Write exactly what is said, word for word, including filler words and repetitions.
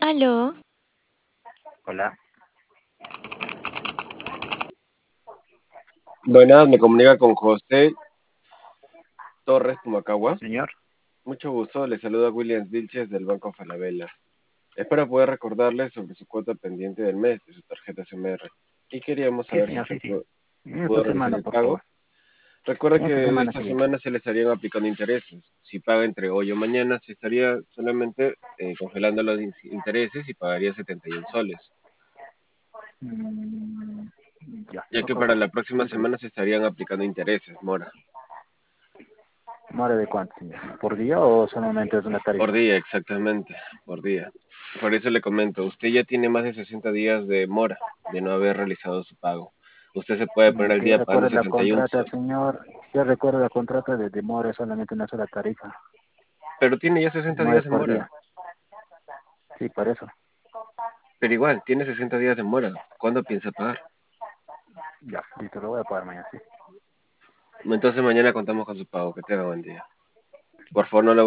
Aló, Hola, Buenas, me comunica con José Torres Pumacagua. señor. Mucho gusto, le saluda Williams Vilches del Banco Falabella. Es para poder recordarle sobre su cuota pendiente del mes de su tarjeta C M R. Y queríamos Sí, saber si señor, sí, usted sí. pu- En pudo esta realizar semana, el por pago. favor. Recuerda En esta que semana esta sería. semana se le estarían aplicando intereses. Si paga entre hoy o mañana, se estaría solamente eh, congelando los in- intereses y pagaría setenta y uno soles. Mm, ya, Ya por que para favor. la próxima Cuéntame. semana se estarían aplicando intereses, mora. ¿Mora de cuánto, señor? ¿Por día o solamente es una Por tarifa? día, exactamente, por día. Por eso le comento, usted ya tiene más de sesenta días de mora de no haber realizado su pago. Usted se puede poner Mm, al Que yo día pagando recuerdo la setenta y uno contrata, soles. señor. Yo recuerdo la contrata de demora es solamente una sola tarifa. Pero tiene ya sesenta No días es de por mora. día. Sí, por eso. Pero igual, tiene sesenta días de mora. ¿Cuándo piensa pagar? Ya, listo, lo voy a pagar mañana, sí. Entonces mañana contamos con su pago. Que tenga buen día. Por favor, no le